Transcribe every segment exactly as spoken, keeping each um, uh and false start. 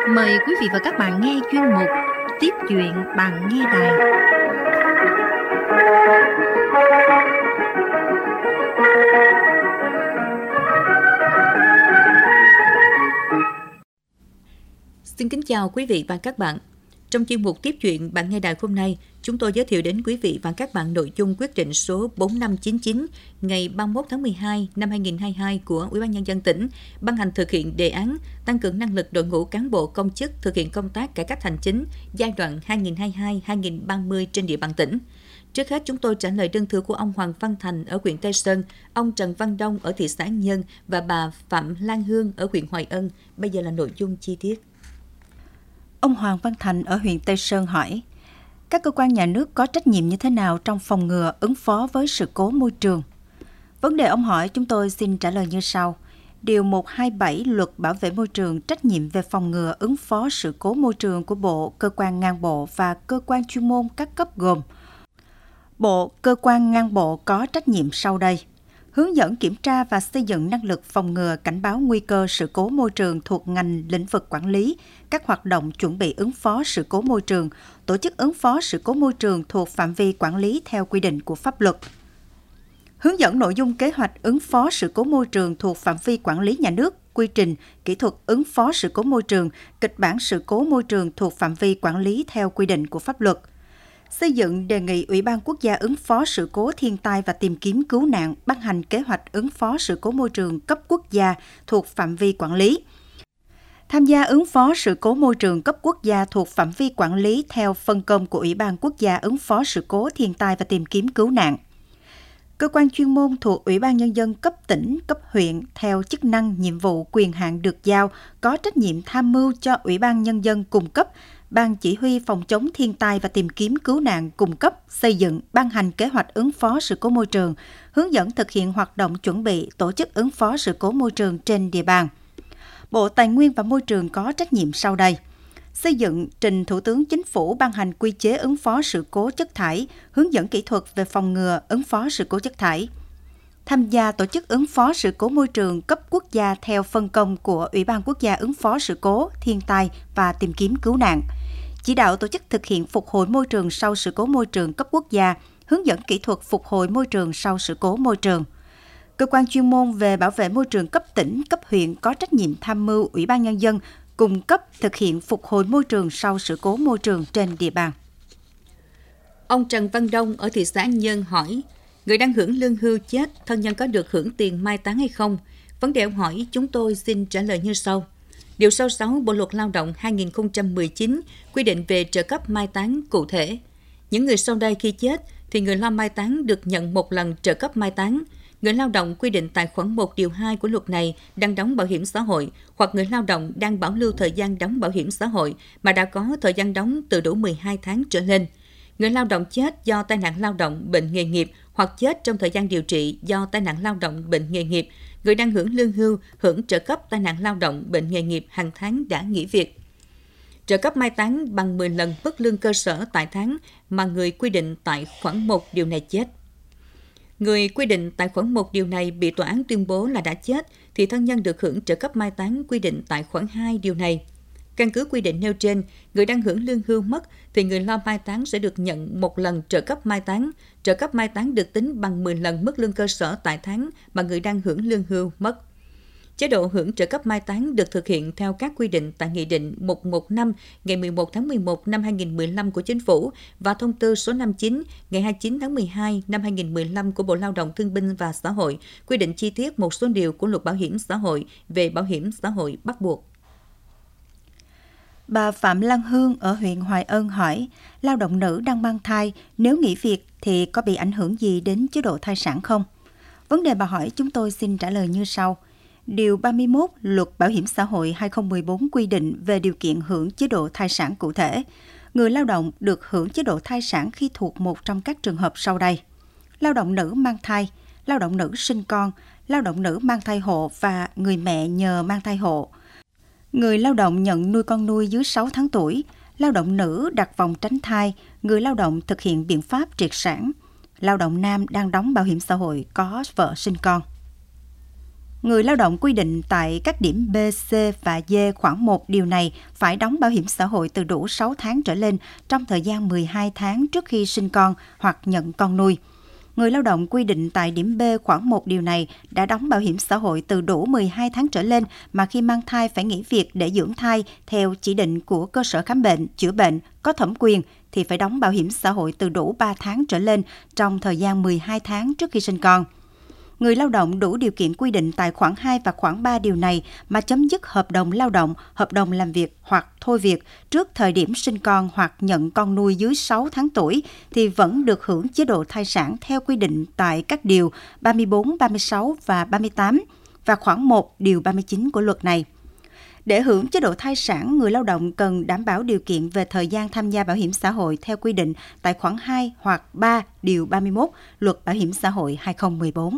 Mời quý vị và các bạn nghe chuyên mục Tiếp chuyện bạn nghe đài. Xin kính chào quý vị và các bạn. Trong chuyên mục Tiếp chuyện bạn nghe đài hôm nay, chúng tôi giới thiệu đến quý vị và các bạn nội dung quyết định số bốn năm chín chín ngày ba mươi mốt tháng mười hai năm hai nghìn không trăm hai mươi hai của Ủy ban Nhân dân tỉnh ban hành thực hiện đề án tăng cường năng lực đội ngũ cán bộ công chức thực hiện công tác cải cách hành chính giai đoạn hai nghìn không trăm hai mươi hai đến hai nghìn không trăm ba mươi trên địa bàn tỉnh. Trước hết, chúng tôi trả lời đơn thư của ông Hoàng Văn Thành ở huyện Tây Sơn, ông Trần Văn Đông ở thị xã Nhân và bà Phạm Lan Hương ở huyện Hoài Ân. Bây giờ là nội dung chi tiết. Ông Hoàng Văn Thành ở huyện Tây Sơn hỏi, các cơ quan nhà nước có trách nhiệm như thế nào trong phòng ngừa, ứng phó với sự cố môi trường? Vấn đề ông hỏi chúng tôi xin trả lời như sau. Điều một trăm hai mươi bảy Luật Bảo vệ môi trường trách nhiệm về phòng ngừa, ứng phó sự cố môi trường của Bộ, cơ quan ngang bộ và cơ quan chuyên môn các cấp gồm: Bộ, cơ quan ngang bộ có trách nhiệm sau đây: hướng dẫn kiểm tra và xây dựng năng lực phòng ngừa cảnh báo nguy cơ sự cố môi trường thuộc ngành lĩnh vực quản lý, các hoạt động chuẩn bị ứng phó sự cố môi trường, tổ chức ứng phó sự cố môi trường thuộc phạm vi quản lý theo quy định của pháp luật. Hướng dẫn nội dung kế hoạch ứng phó sự cố môi trường thuộc phạm vi quản lý nhà nước, quy trình, kỹ thuật ứng phó sự cố môi trường, kịch bản sự cố môi trường thuộc phạm vi quản lý theo quy định của pháp luật. Xây dựng đề nghị Ủy ban Quốc gia ứng phó sự cố thiên tai và tìm kiếm cứu nạn ban hành kế hoạch ứng phó sự cố môi trường cấp quốc gia thuộc phạm vi quản lý. Tham gia ứng phó sự cố môi trường cấp quốc gia thuộc phạm vi quản lý theo phân công của Ủy ban Quốc gia ứng phó sự cố thiên tai và tìm kiếm cứu nạn. Cơ quan chuyên môn thuộc Ủy ban Nhân dân cấp tỉnh, cấp huyện theo chức năng, nhiệm vụ, quyền hạn được giao có trách nhiệm tham mưu cho Ủy ban Nhân dân cung cấp, Ban Chỉ huy phòng chống thiên tai và tìm kiếm cứu nạn cung cấp, xây dựng, ban hành kế hoạch ứng phó sự cố môi trường, hướng dẫn thực hiện hoạt động chuẩn bị, tổ chức ứng phó sự cố môi trường trên địa bàn. Bộ Tài nguyên và Môi trường có trách nhiệm sau đây: xây dựng, trình Thủ tướng Chính phủ ban hành quy chế ứng phó sự cố chất thải, hướng dẫn kỹ thuật về phòng ngừa, ứng phó sự cố chất thải. Tham gia tổ chức ứng phó sự cố môi trường cấp quốc gia theo phân công của Ủy ban Quốc gia ứng phó sự cố, thiên tai và tìm kiếm cứu nạn. Chỉ đạo tổ chức thực hiện phục hồi môi trường sau sự cố môi trường cấp quốc gia, hướng dẫn kỹ thuật phục hồi môi trường sau sự cố môi trường. Cơ quan chuyên môn về bảo vệ môi trường cấp tỉnh, cấp huyện có trách nhiệm tham mưu Ủy ban Nhân dân cung cấp thực hiện phục hồi môi trường sau sự cố môi trường trên địa bàn. Ông Trần Văn Đông ở thị xã Nhân hỏi, người đang hưởng lương hưu chết, thân nhân có được hưởng tiền mai táng hay không? Vấn đề ông hỏi chúng tôi xin trả lời như sau. Điều sáu mươi sáu Bộ Luật Lao động hai nghìn không trăm mười chín quy định về trợ cấp mai táng cụ thể. Những người sau đây khi chết thì người lo mai táng được nhận một lần trợ cấp mai táng. Người lao động quy định tại khoản một điều hai của luật này đang đóng bảo hiểm xã hội hoặc người lao động đang bảo lưu thời gian đóng bảo hiểm xã hội mà đã có thời gian đóng từ đủ mười hai tháng trở lên. Người lao động chết do tai nạn lao động, bệnh nghề nghiệp hoặc chết trong thời gian điều trị do tai nạn lao động, bệnh nghề nghiệp, người đang hưởng lương hưu hưởng trợ cấp tai nạn lao động, bệnh nghề nghiệp hàng tháng đã nghỉ việc. Trợ cấp mai táng bằng mười lần mức lương cơ sở tại tháng mà người quy định tại khoản một điều này chết. Người quy định tại khoản một điều này bị tòa án tuyên bố là đã chết thì thân nhân được hưởng trợ cấp mai táng quy định tại khoản hai điều này. Căn cứ quy định nêu trên, người đang hưởng lương hưu mất thì người lo mai táng sẽ được nhận một lần trợ cấp mai táng. Trợ cấp mai táng được tính bằng mười lần mức lương cơ sở tại tháng mà người đang hưởng lương hưu mất. Chế độ hưởng trợ cấp mai táng được thực hiện theo các quy định tại Nghị định một trăm mười lăm ngày mười một tháng mười một năm hai nghìn không trăm mười lăm của Chính phủ và Thông tư số năm mươi chín ngày hai mươi chín tháng mười hai năm hai nghìn không trăm mười lăm của Bộ Lao động Thương binh và Xã hội quy định chi tiết một số điều của Luật Bảo hiểm xã hội về bảo hiểm xã hội bắt buộc. Bà Phạm Lan Hương ở huyện Hoài Ân hỏi, lao động nữ đang mang thai, nếu nghỉ việc thì có bị ảnh hưởng gì đến chế độ thai sản không? Vấn đề bà hỏi chúng tôi xin trả lời như sau. Điều ba mươi mốt Luật Bảo hiểm xã hội hai nghìn không trăm mười bốn quy định về điều kiện hưởng chế độ thai sản cụ thể. Người lao động được hưởng chế độ thai sản khi thuộc một trong các trường hợp sau đây: lao động nữ mang thai, lao động nữ sinh con, lao động nữ mang thai hộ và người mẹ nhờ mang thai hộ. Người lao động nhận nuôi con nuôi dưới sáu tháng tuổi, lao động nữ đặt vòng tránh thai, người lao động thực hiện biện pháp triệt sản, lao động nam đang đóng bảo hiểm xã hội có vợ sinh con. Người lao động quy định tại các điểm B, C và D khoản một điều này phải đóng bảo hiểm xã hội từ đủ sáu tháng trở lên trong thời gian mười hai tháng trước khi sinh con hoặc nhận con nuôi. Người lao động quy định tại điểm B khoản một điều này đã đóng bảo hiểm xã hội từ đủ mười hai tháng trở lên mà khi mang thai phải nghỉ việc để dưỡng thai theo chỉ định của cơ sở khám bệnh, chữa bệnh có thẩm quyền thì phải đóng bảo hiểm xã hội từ đủ ba tháng trở lên trong thời gian mười hai tháng trước khi sinh con. Người lao động đủ điều kiện quy định tại khoản hai và khoản ba điều này mà chấm dứt hợp đồng lao động, hợp đồng làm việc hoặc thôi việc trước thời điểm sinh con hoặc nhận con nuôi dưới sáu tháng tuổi thì vẫn được hưởng chế độ thai sản theo quy định tại các điều ba mươi bốn, ba mươi sáu và ba mươi tám và khoản một điều ba mươi chín của luật này. Để hưởng chế độ thai sản, người lao động cần đảm bảo điều kiện về thời gian tham gia bảo hiểm xã hội theo quy định tại khoản hai hoặc ba điều ba mươi mốt Luật Bảo hiểm xã hội hai không một bốn.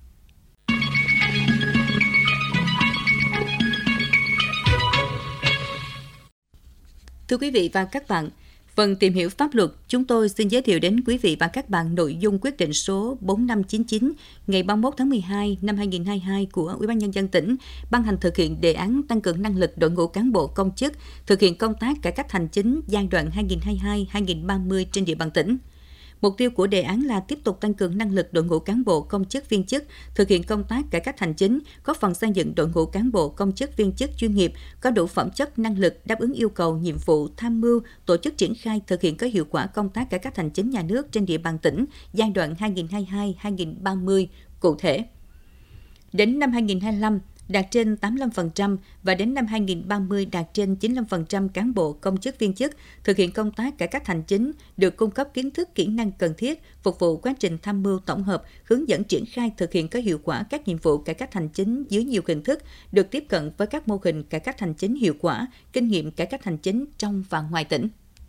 Thưa quý vị và các bạn, phần tìm hiểu pháp luật, chúng tôi xin giới thiệu đến quý vị và các bạn nội dung quyết định số bốn năm chín chín ngày ba mươi mốt tháng mười hai năm hai nghìn không trăm hai mươi hai của Ủy ban Nhân dân tỉnh ban hành thực hiện đề án tăng cường năng lực đội ngũ cán bộ công chức thực hiện công tác cải cách hành chính giai đoạn hai nghìn không trăm hai mươi hai đến hai nghìn không trăm ba mươi trên địa bàn tỉnh. Mục tiêu của đề án là tiếp tục tăng cường năng lực đội ngũ cán bộ công chức viên chức thực hiện công tác cải cách hành chính, góp phần xây dựng đội ngũ cán bộ công chức viên chức chuyên nghiệp có đủ phẩm chất, năng lực đáp ứng yêu cầu, nhiệm vụ, tham mưu, tổ chức triển khai thực hiện có hiệu quả công tác cải cách hành chính nhà nước trên địa bàn tỉnh giai đoạn hai nghìn không trăm hai mươi hai đến hai nghìn không trăm ba mươi cụ thể. Đến năm hai nghìn không trăm hai mươi lăm, đạt trên tám mươi lăm phần trăm và đến năm hai nghìn không trăm ba mươi đạt trên chín mươi lăm phần trăm cán bộ công chức viên chức thực hiện công tác cải cách hành chính được cung cấp kiến thức, kỹ năng cần thiết phục vụ quá trình tham mưu tổng hợp, hướng dẫn triển khai thực hiện có hiệu quả các nhiệm vụ cải cách hành chính dưới nhiều hình thức, được tiếp cận với các mô hình cải cách hành chính hiệu quả, kinh nghiệm cải cách hành chính trong và ngoài tỉnh.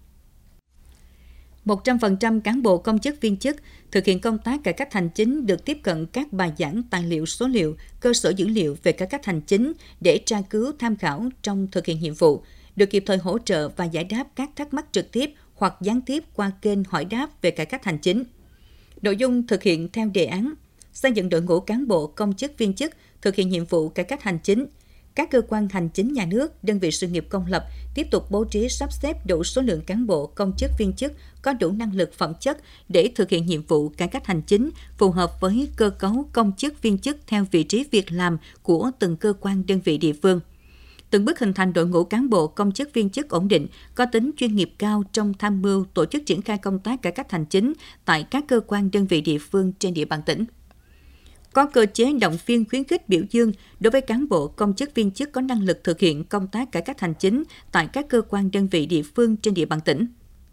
một trăm phần trăm cán bộ công chức viên chức thực hiện công tác cải cách hành chính được tiếp cận các bài giảng, tài liệu, số liệu, cơ sở dữ liệu về cải cách hành chính để tra cứu, tham khảo trong thực hiện nhiệm vụ, được kịp thời hỗ trợ và giải đáp các thắc mắc trực tiếp hoặc gián tiếp qua kênh hỏi đáp về cải cách hành chính. Nội dung thực hiện theo đề án: xây dựng đội ngũ cán bộ công chức viên chức thực hiện nhiệm vụ cải cách hành chính. Các cơ quan hành chính nhà nước, đơn vị sự nghiệp công lập tiếp tục bố trí sắp xếp đủ số lượng cán bộ, công chức viên chức có đủ năng lực phẩm chất để thực hiện nhiệm vụ cải cách hành chính phù hợp với cơ cấu công chức viên chức theo vị trí việc làm của từng cơ quan đơn vị địa phương. Từng bước hình thành đội ngũ cán bộ, công chức viên chức ổn định, có tính chuyên nghiệp cao trong tham mưu tổ chức triển khai công tác cải cách hành chính tại các cơ quan đơn vị địa phương trên địa bàn tỉnh. Có cơ chế động viên, khuyến khích, biểu dương đối với cán bộ, công chức viên chức có năng lực thực hiện công tác cải cách hành chính tại các cơ quan đơn vị địa phương trên địa bàn tỉnh.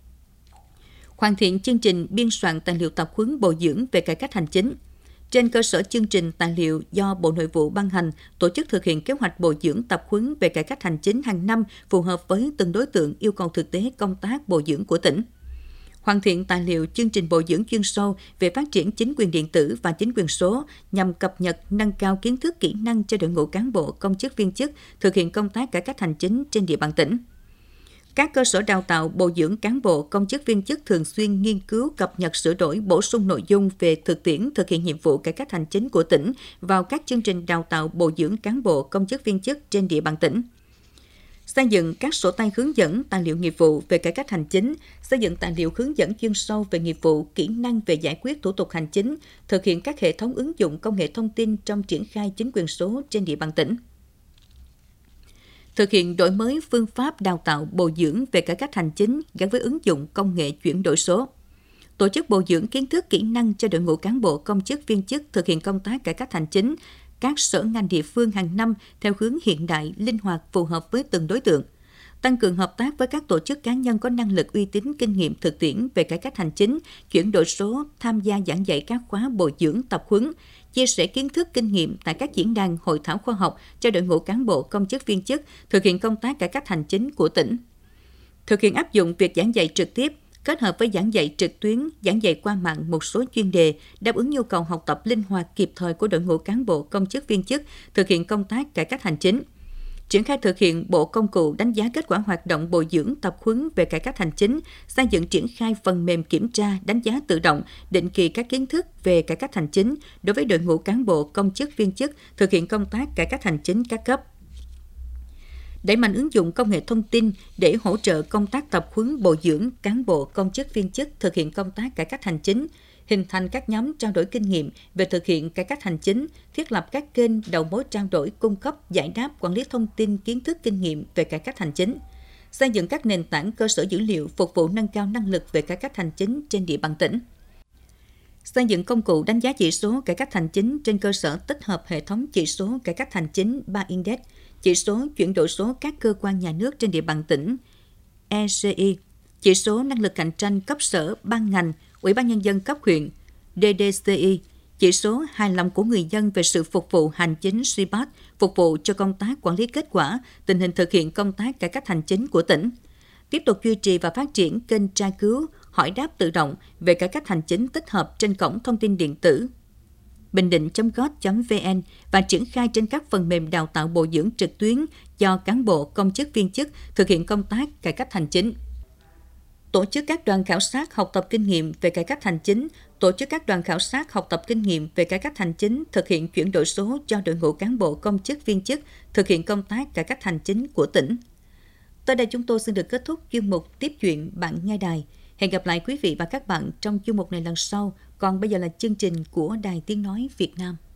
Hoàn thiện chương trình biên soạn tài liệu tập huấn bồi dưỡng về cải cách hành chính. Trên cơ sở chương trình tài liệu do Bộ Nội vụ ban hành, tổ chức thực hiện kế hoạch bồi dưỡng tập huấn về cải cách hành chính hàng năm phù hợp với từng đối tượng, yêu cầu thực tế công tác bồi dưỡng của tỉnh. Hoàn thiện tài liệu chương trình bồi dưỡng chuyên sâu về phát triển chính quyền điện tử và chính quyền số nhằm cập nhật, nâng cao kiến thức, kỹ năng cho đội ngũ cán bộ, công chức viên chức thực hiện công tác cải cách hành chính trên địa bàn tỉnh. Các cơ sở đào tạo bồi dưỡng cán bộ, công chức viên chức thường xuyên nghiên cứu, cập nhật, sửa đổi, bổ sung nội dung về thực tiễn thực hiện nhiệm vụ cải cách hành chính của tỉnh vào các chương trình đào tạo bồi dưỡng cán bộ, công chức viên chức trên địa bàn tỉnh. Xây dựng các sổ tay hướng dẫn, tài liệu nghiệp vụ về cải cách hành chính, xây dựng tài liệu hướng dẫn chuyên sâu về nghiệp vụ, kỹ năng về giải quyết thủ tục hành chính, thực hiện các hệ thống ứng dụng công nghệ thông tin trong triển khai chính quyền số trên địa bàn tỉnh. Thực hiện đổi mới phương pháp đào tạo bồi dưỡng về cải cách hành chính gắn với ứng dụng công nghệ chuyển đổi số. Tổ chức bồi dưỡng kiến thức, kỹ năng cho đội ngũ cán bộ, công chức viên chức thực hiện công tác cải cách hành chính các sở ngành địa phương hàng năm theo hướng hiện đại, linh hoạt, phù hợp với từng đối tượng. Tăng cường hợp tác với các tổ chức cá nhân có năng lực, uy tín, kinh nghiệm thực tiễn về cải cách hành chính, chuyển đổi số, tham gia giảng dạy các khóa bồi dưỡng tập huấn, chia sẻ kiến thức, kinh nghiệm tại các diễn đàn, hội thảo khoa học cho đội ngũ cán bộ, công chức viên chức thực hiện công tác cải cách hành chính của tỉnh. Thực hiện áp dụng việc giảng dạy trực tiếp, kết hợp với giảng dạy trực tuyến, giảng dạy qua mạng một số chuyên đề, đáp ứng nhu cầu học tập linh hoạt kịp thời của đội ngũ cán bộ, công chức viên chức thực hiện công tác cải cách hành chính. triển khai thực hiện bộ công cụ đánh giá kết quả hoạt động bồi dưỡng tập huấn về cải cách hành chính, xây dựng triển khai phần mềm kiểm tra, đánh giá tự động, định kỳ các kiến thức về cải cách hành chính đối với đội ngũ cán bộ, công chức, viên chức thực hiện công tác cải cách hành chính các cấp. Đẩy mạnh ứng dụng công nghệ thông tin để hỗ trợ công tác tập huấn bồi dưỡng cán bộ, công chức, viên chức thực hiện công tác cải cách hành chính, hình thành các nhóm trao đổi kinh nghiệm về thực hiện cải cách hành chính, thiết lập các kênh đầu mối trao đổi, cung cấp, giải đáp, quản lý thông tin, kiến thức, kinh nghiệm về cải cách hành chính, xây dựng các nền tảng cơ sở dữ liệu phục vụ nâng cao năng lực về cải cách hành chính trên địa bàn tỉnh. Xây dựng công cụ đánh giá chỉ số cải cách hành chính trên cơ sở tích hợp hệ thống chỉ số cải cách hành chính ba Index, chỉ số chuyển đổi số các cơ quan nhà nước trên địa bàn tỉnh, e xê i, chỉ số năng lực cạnh tranh cấp sở, ban ngành, Ủy ban Nhân dân cấp huyện, đê đê xê i, chỉ số hài lòng của người dân về sự phục vụ hành chính xê pê a tê, phục vụ cho công tác quản lý kết quả, tình hình thực hiện công tác cải cách hành chính của tỉnh. Tiếp tục duy trì và phát triển kênh tra cứu, hỏi đáp tự động về cải cách hành chính tích hợp trên cổng thông tin điện tử bình định chấm gov chấm vn và triển khai trên các phần mềm đào tạo bồi dưỡng trực tuyến cho cán bộ, công chức, viên chức thực hiện công tác cải cách hành chính. Tổ chức các đoàn khảo sát học tập kinh nghiệm về cải cách hành chính, tổ chức các đoàn khảo sát học tập kinh nghiệm về cải cách hành chính thực hiện chuyển đổi số cho đội ngũ cán bộ, công chức, viên chức thực hiện công tác cải cách hành chính của tỉnh. Tới đây chúng tôi xin được kết thúc chuyên mục Tiếp chuyện bạn nghe đài. Hẹn gặp lại quý vị và các bạn trong chuyên mục này lần sau. Còn bây giờ là chương trình của Đài Tiếng Nói Việt Nam.